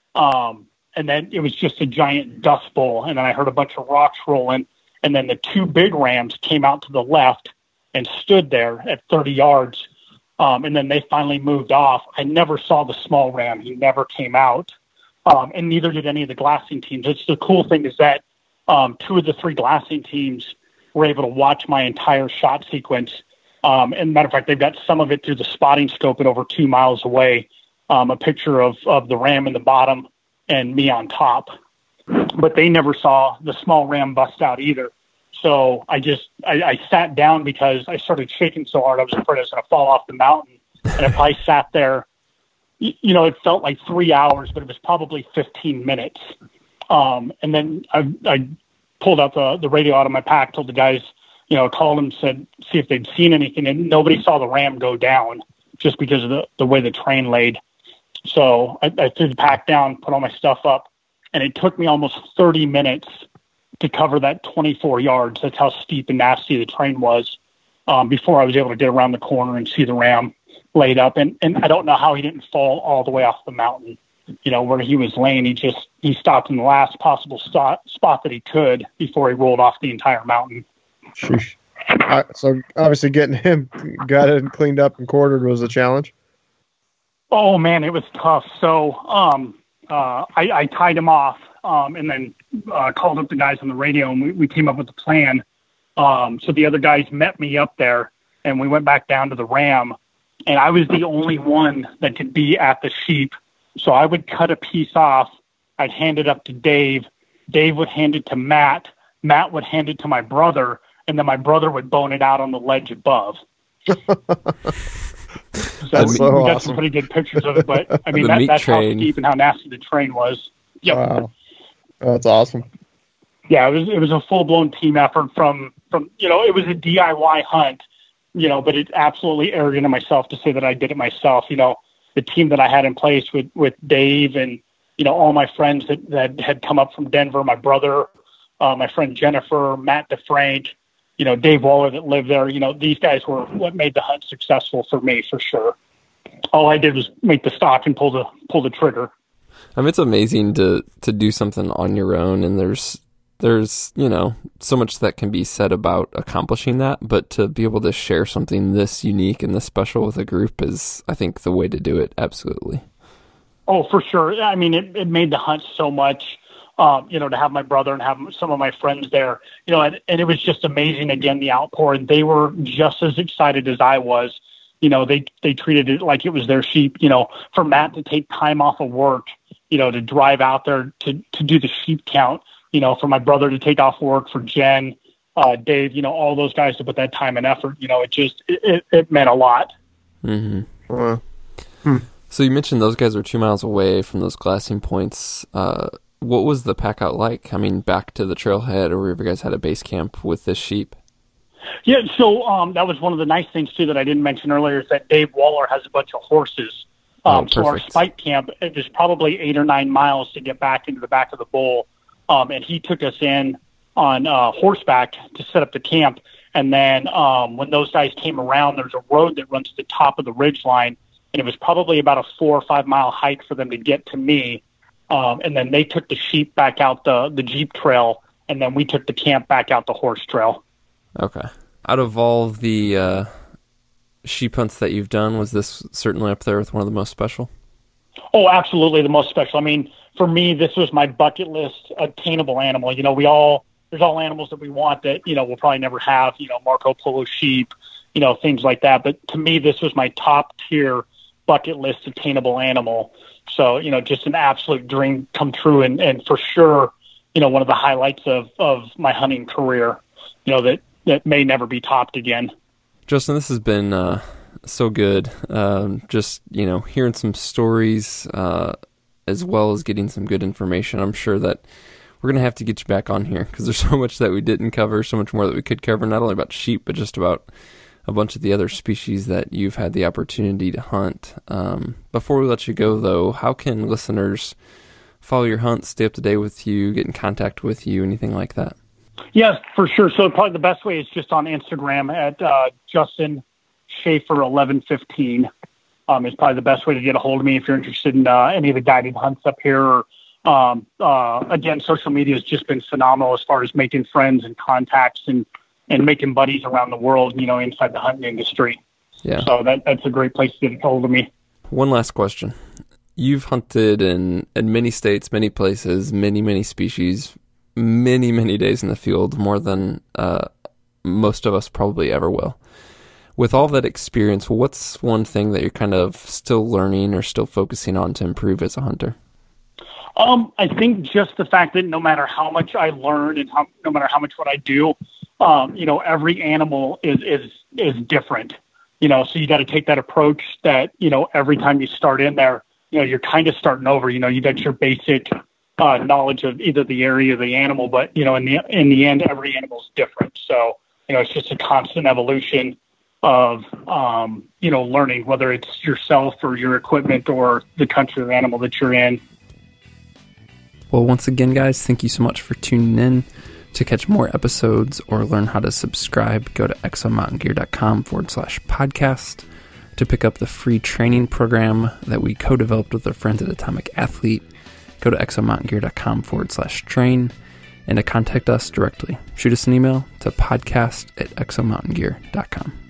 And then it was just a giant dust bowl. And then I heard a bunch of rocks rolling. And then the two big rams came out to the left and stood there at 30 yards. And then they finally moved off. I never saw the small ram. He never came out. And neither did any of the glassing teams. It's the cool thing is that 2 of the 3 glassing teams were able to watch my entire shot sequence. And matter of fact, they've got some of it through the spotting scope at over 2 miles away, a picture of the ram in the bottom and me on top. But they never saw the small ram bust out either. So I sat down because I started shaking so hard I was afraid I was going to fall off the mountain. And if I sat there, it felt like 3 hours, but it was probably 15 minutes. And then I pulled out the radio out of my pack, told the guys, called them, said, see if they'd seen anything. And nobody saw the ram go down. just because of the way the train laid. So I threw the pack down, put all my stuff up, and it took me almost 30 minutes to cover that 24 yards. That's how steep and nasty the train was, before I was able to get around the corner and see the ram laid up. And I don't know how he didn't fall all the way off the mountain, where he was laying. He stopped in the last possible spot that he could before he rolled off the entire mountain. Sheesh. So obviously getting him gutted and cleaned up and quartered was a challenge. Oh man, it was tough. So I tied him off, and then called up the guys on the radio, and we came up with a plan. So the other guys met me up there, and we went back down to the ram, and I was the only one that could be at the sheep. So I would cut a piece off. I'd hand it up to Dave. Dave would hand it to Matt. Matt would hand it to my brother, and then my brother would bone it out on the ledge above. That's we got some pretty good pictures of it, but I mean that's how steep and how nasty the train was. Yep. Wow, that's awesome. Yeah, it was a full blown team effort from it was a DIY hunt, but it's absolutely arrogant of myself to say that I did it myself. The team that I had in place with Dave and all my friends that had come up from Denver, my brother, my friend Jennifer, Matt DeFrank, Dave Waller that lived there. These guys were what made the hunt successful for me, for sure. All I did was make the stock and pull the trigger. I mean, it's amazing to do something on your own, and there's so much that can be said about accomplishing that, but to be able to share something this unique and this special with a group is, I think, the way to do it. Absolutely. Oh, for sure. I mean, it made the hunt so much. To have my brother and have some of my friends there, and it was just amazing. Again, the outpour, and they were just as excited as I was. They treated it like it was their sheep. For Matt to take time off of work, to drive out there to do the sheep count. For my brother to take off work, for Jen, Dave, all those guys to put that time and effort. It meant a lot. Mm-hmm. So you mentioned those guys were 2 miles away from those glassing points. What was the pack out like? I mean, back to the trailhead, or wherever you guys had a base camp with this sheep? Yeah, so that was one of the nice things, too, that I didn't mention earlier, is that Dave Waller has a bunch of horses. So our spike camp, it was probably 8 or 9 miles to get back into the back of the bowl, and he took us in on horseback to set up the camp. And then when those guys came around, there's a road that runs to the top of the ridge line, and it was probably about a 4 or 5 mile hike for them to get to me. And then they took the sheep back out the Jeep trail, and then we took the camp back out the horse trail. Okay. Out of all the sheep hunts that you've done, was this certainly up there with one of the most special? Oh, absolutely the most special. I mean, for me, this was my bucket list attainable animal. There's all animals that we want that, we'll probably never have, Marco Polo sheep, things like that. But to me, this was my top tier bucket list attainable animal. So, just an absolute dream come true, and for sure, one of the highlights of my hunting career, that may never be topped again. Justin, this has been so good. Just, hearing some stories as well as getting some good information. I'm sure that we're going to have to get you back on here because there's so much that we didn't cover, so much more that we could cover, not only about sheep, but just about a bunch of the other species that you've had the opportunity to hunt. Before we let you go, though, how can listeners follow your hunt, stay up to date with you, get in contact with you, anything like that? Yes, for sure. So probably the best way is just on Instagram at Justin Schaefer 1115. Is probably the best way to get a hold of me if you're interested in any of the guided hunts up here. Again, social media has just been phenomenal as far as making friends and contacts and making buddies around the world, inside the hunting industry. Yeah. So that's a great place to get a hold of me. One last question. You've hunted in many states, many places, many, many species, many, many days in the field, more than most of us probably ever will. With all that experience, what's one thing that you're kind of still learning or still focusing on to improve as a hunter? I think just the fact that no matter how much I learn and no matter how much what I do, every animal is different, so you got to take that approach that, every time you start in there, you're kind of starting over, you got your basic knowledge of either the area or the animal, but, in the end, every animal is different. So, it's just a constant evolution. of, learning, whether it's yourself or your equipment or the country or animal that you're in. Well, once again, guys, thank you so much for tuning in. To catch more episodes or learn how to subscribe, go to exomountaingear.com/podcast. To pick up the free training program that we co-developed with our friends at Atomic Athlete, go to exomountaingear.com/train. And to contact us directly, shoot us an email to podcast@exomountaingear.com.